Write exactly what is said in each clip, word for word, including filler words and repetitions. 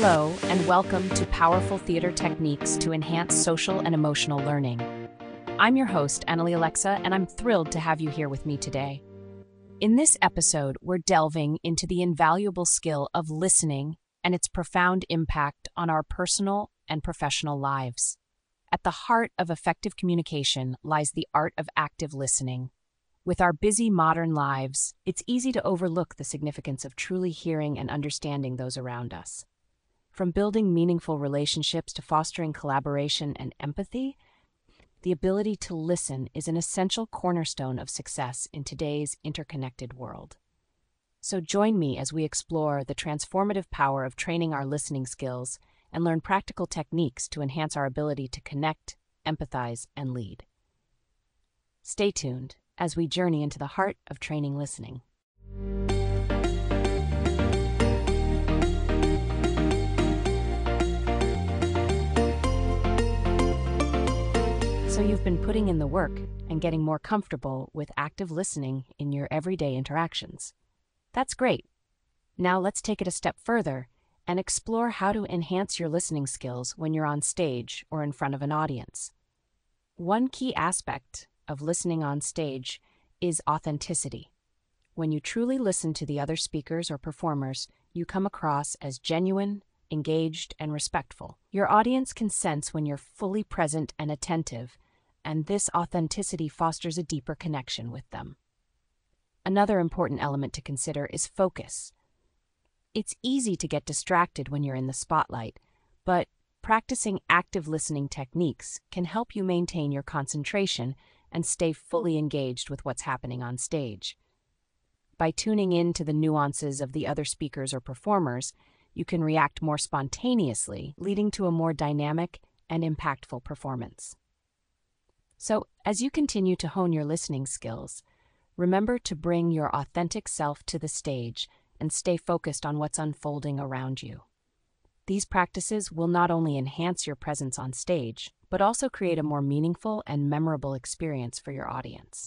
Hello, and welcome to Powerful Theater Techniques to Enhance Social and Emotional Learning. I'm your host, Annalie Alexa, and I'm thrilled to have you here with me today. In this episode, we're delving into the invaluable skill of listening and its profound impact on our personal and professional lives. At the heart of effective communication lies the art of active listening. With our busy modern lives, it's easy to overlook the significance of truly hearing and understanding those around us. From building meaningful relationships to fostering collaboration and empathy, the ability to listen is an essential cornerstone of success in today's interconnected world. So join me as we explore the transformative power of training our listening skills and learn practical techniques to enhance our ability to connect, empathize, and lead. Stay tuned as we journey into the heart of training listening. So you've been putting in the work and getting more comfortable with active listening in your everyday interactions. That's great. Now let's take it a step further and explore how to enhance your listening skills when you're on stage or in front of an audience. One key aspect of listening on stage is authenticity. When you truly listen to the other speakers or performers, you come across as genuine, engaged, and respectful. Your audience can sense when you're fully present and attentive, and this authenticity fosters a deeper connection with them. Another important element to consider is focus. It's easy to get distracted when you're in the spotlight, but practicing active listening techniques can help you maintain your concentration and stay fully engaged with what's happening on stage. By tuning in to the nuances of the other speakers or performers, you can react more spontaneously, leading to a more dynamic and impactful performance. So, as you continue to hone your listening skills, remember to bring your authentic self to the stage and stay focused on what's unfolding around you. These practices will not only enhance your presence on stage, but also create a more meaningful and memorable experience for your audience.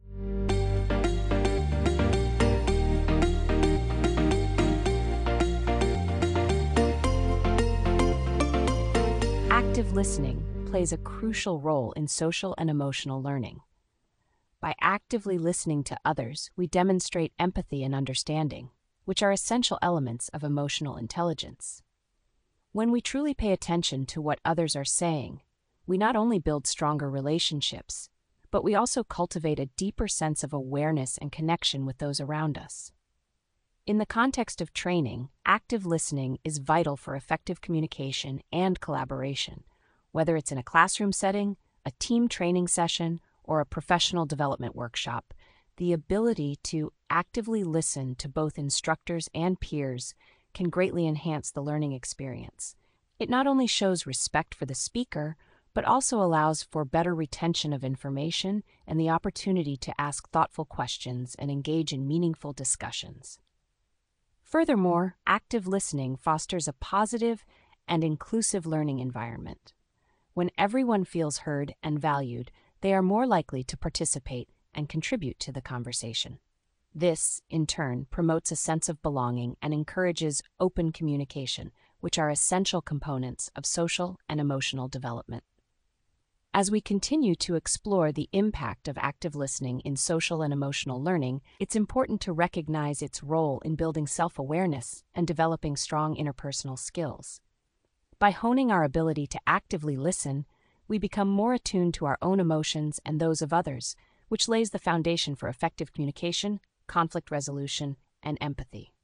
Active listening plays a crucial role in social and emotional learning. By actively listening to others, we demonstrate empathy and understanding, which are essential elements of emotional intelligence. When we truly pay attention to what others are saying, we not only build stronger relationships, but we also cultivate a deeper sense of awareness and connection with those around us. In the context of training, active listening is vital for effective communication and collaboration, whether it's in a classroom setting, a team training session, or a professional development workshop. The ability to actively listen to both instructors and peers can greatly enhance the learning experience. It not only shows respect for the speaker, but also allows for better retention of information and the opportunity to ask thoughtful questions and engage in meaningful discussions. Furthermore, active listening fosters a positive and inclusive learning environment. When everyone feels heard and valued, they are more likely to participate and contribute to the conversation. This, in turn, promotes a sense of belonging and encourages open communication, which are essential components of social and emotional development. As we continue to explore the impact of active listening in social and emotional learning, it's important to recognize its role in building self-awareness and developing strong interpersonal skills. By honing our ability to actively listen, we become more attuned to our own emotions and those of others, which lays the foundation for effective communication, conflict resolution, and empathy.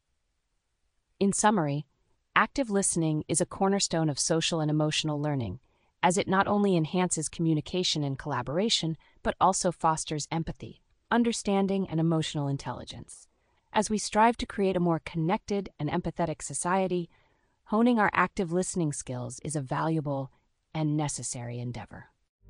In summary, active listening is a cornerstone of social and emotional learning, as it not only enhances communication and collaboration, but also fosters empathy, understanding, and emotional intelligence. As we strive to create a more connected and empathetic society, honing our active listening skills is a valuable and necessary endeavor.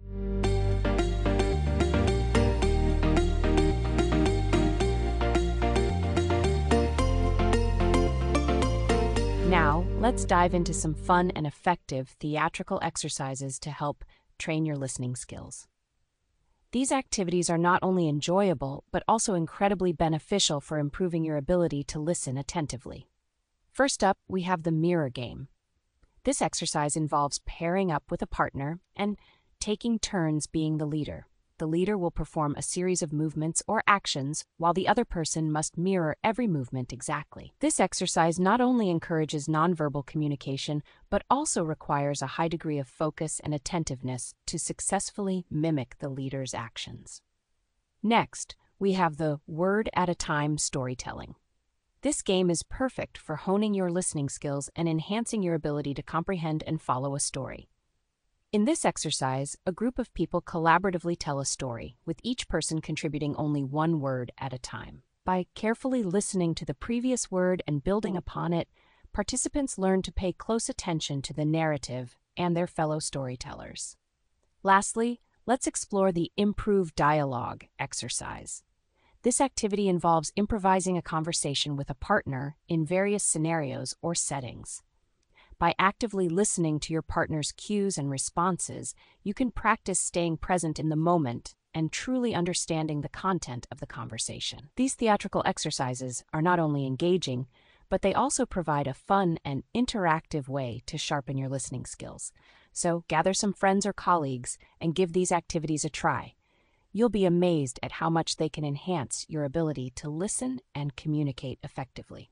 Now, let's dive into some fun and effective theatrical exercises to help train your listening skills. These activities are not only enjoyable, but also incredibly beneficial for improving your ability to listen attentively. First up, we have the mirror game. This exercise involves pairing up with a partner and taking turns being the leader. The leader will perform a series of movements or actions while the other person must mirror every movement exactly. This exercise not only encourages nonverbal communication, but also requires a high degree of focus and attentiveness to successfully mimic the leader's actions. Next, we have the word at a time storytelling. This game is perfect for honing your listening skills and enhancing your ability to comprehend and follow a story. In this exercise, a group of people collaboratively tell a story, with each person contributing only one word at a time. By carefully listening to the previous word and building upon it, participants learn to pay close attention to the narrative and their fellow storytellers. Lastly, let's explore the improv dialogue exercise. This activity involves improvising a conversation with a partner in various scenarios or settings. By actively listening to your partner's cues and responses, you can practice staying present in the moment and truly understanding the content of the conversation. These theatrical exercises are not only engaging, but they also provide a fun and interactive way to sharpen your listening skills. So gather some friends or colleagues and give these activities a try. You'll be amazed at how much they can enhance your ability to listen and communicate effectively.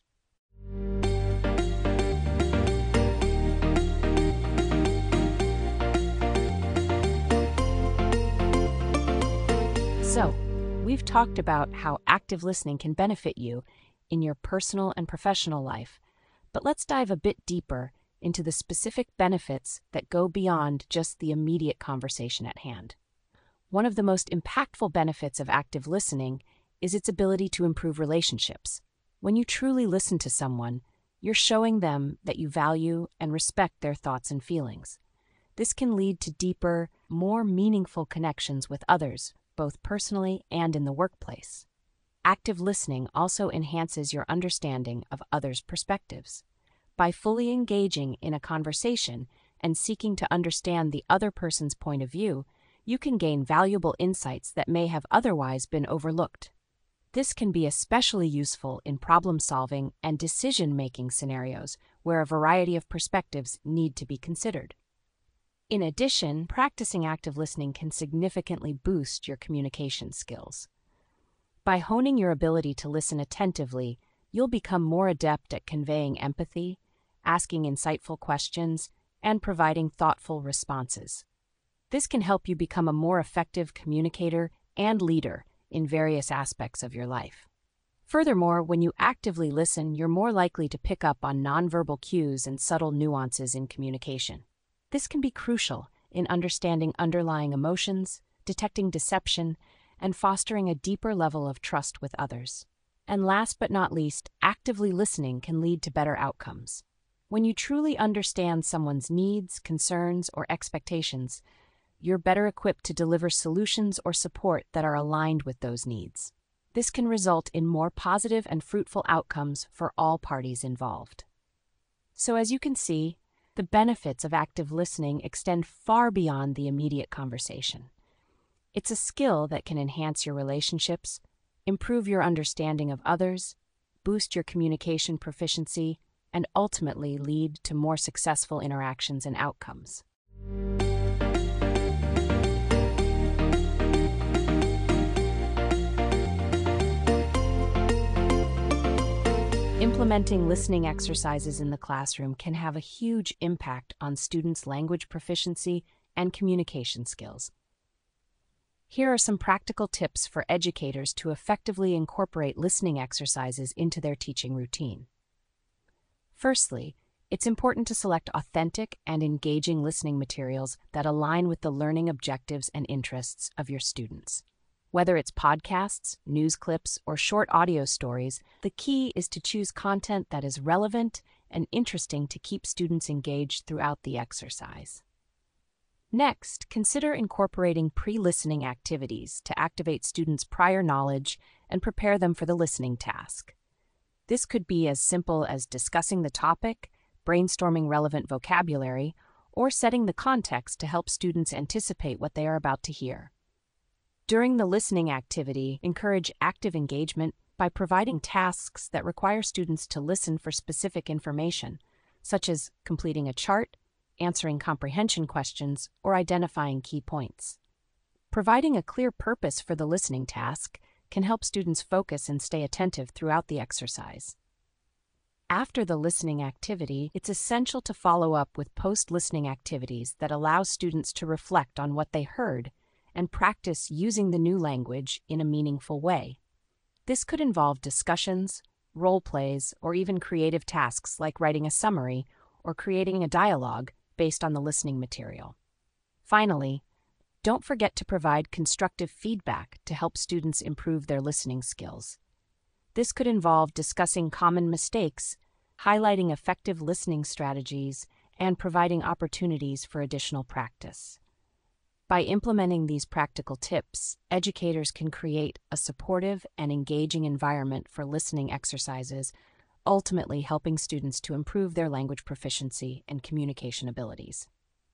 So, we've talked about how active listening can benefit you in your personal and professional life, but let's dive a bit deeper into the specific benefits that go beyond just the immediate conversation at hand. One of the most impactful benefits of active listening is its ability to improve relationships. When you truly listen to someone, you're showing them that you value and respect their thoughts and feelings. This can lead to deeper, more meaningful connections with others, both personally and in the workplace. Active listening also enhances your understanding of others' perspectives. By fully engaging in a conversation and seeking to understand the other person's point of view, you can gain valuable insights that may have otherwise been overlooked. This can be especially useful in problem-solving and decision-making scenarios where a variety of perspectives need to be considered. In addition, practicing active listening can significantly boost your communication skills. By honing your ability to listen attentively, you'll become more adept at conveying empathy, asking insightful questions, and providing thoughtful responses. This can help you become a more effective communicator and leader in various aspects of your life. Furthermore, when you actively listen, you're more likely to pick up on nonverbal cues and subtle nuances in communication. This can be crucial in understanding underlying emotions, detecting deception, and fostering a deeper level of trust with others. And last but not least, actively listening can lead to better outcomes. When you truly understand someone's needs, concerns, or expectations, you're better equipped to deliver solutions or support that are aligned with those needs. This can result in more positive and fruitful outcomes for all parties involved. So as you can see, the benefits of active listening extend far beyond the immediate conversation. It's a skill that can enhance your relationships, improve your understanding of others, boost your communication proficiency, and ultimately lead to more successful interactions and outcomes. Implementing listening exercises in the classroom can have a huge impact on students' language proficiency and communication skills. Here are some practical tips for educators to effectively incorporate listening exercises into their teaching routine. Firstly, it's important to select authentic and engaging listening materials that align with the learning objectives and interests of your students. Whether it's podcasts, news clips, or short audio stories, the key is to choose content that is relevant and interesting to keep students engaged throughout the exercise. Next, consider incorporating pre-listening activities to activate students' prior knowledge and prepare them for the listening task. This could be as simple as discussing the topic, brainstorming relevant vocabulary, or setting the context to help students anticipate what they are about to hear. During the listening activity, encourage active engagement by providing tasks that require students to listen for specific information, such as completing a chart, answering comprehension questions, or identifying key points. Providing a clear purpose for the listening task can help students focus and stay attentive throughout the exercise. After the listening activity, it's essential to follow up with post-listening activities that allow students to reflect on what they heard and practice using the new language in a meaningful way. This could involve discussions, role plays, or even creative tasks like writing a summary or creating a dialogue based on the listening material. Finally, don't forget to provide constructive feedback to help students improve their listening skills. This could involve discussing common mistakes, highlighting effective listening strategies, and providing opportunities for additional practice. By implementing these practical tips, educators can create a supportive and engaging environment for listening exercises, ultimately helping students to improve their language proficiency and communication abilities.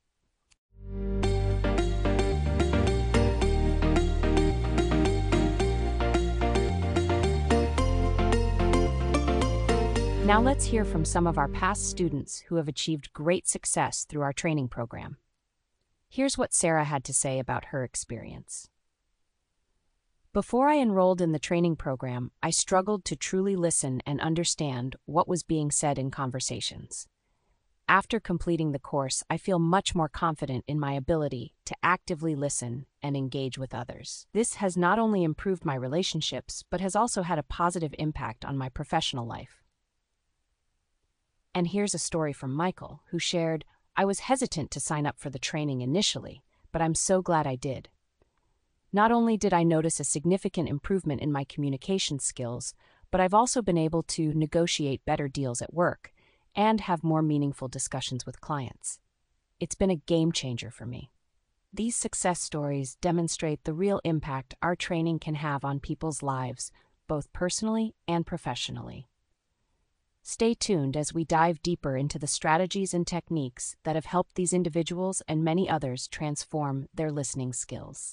Now let's hear from some of our past students who have achieved great success through our training program. Here's what Sarah had to say about her experience. Before I enrolled in the training program, I struggled to truly listen and understand what was being said in conversations. After completing the course, I feel much more confident in my ability to actively listen and engage with others. This has not only improved my relationships, but has also had a positive impact on my professional life. And here's a story from Michael, who shared, "I was hesitant to sign up for the training initially, but I'm so glad I did. Not only did I notice a significant improvement in my communication skills, but I've also been able to negotiate better deals at work and have more meaningful discussions with clients. It's been a game changer for me." These success stories demonstrate the real impact our training can have on people's lives, both personally and professionally. Stay tuned as we dive deeper into the strategies and techniques that have helped these individuals and many others transform their listening skills.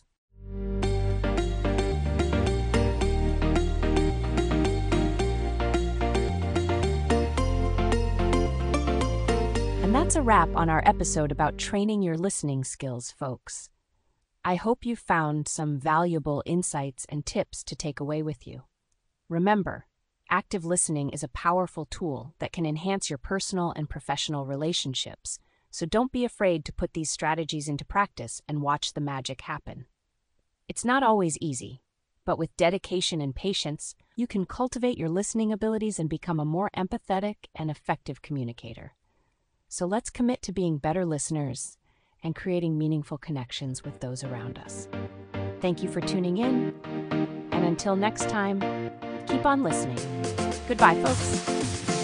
And that's a wrap on our episode about training your listening skills, folks. I hope you found some valuable insights and tips to take away with you. Remember, active listening is a powerful tool that can enhance your personal and professional relationships, so don't be afraid to put these strategies into practice and watch the magic happen. It's not always easy, but with dedication and patience, you can cultivate your listening abilities and become a more empathetic and effective communicator. So let's commit to being better listeners and creating meaningful connections with those around us. Thank you for tuning in, and until next time, keep on listening. Goodbye, folks.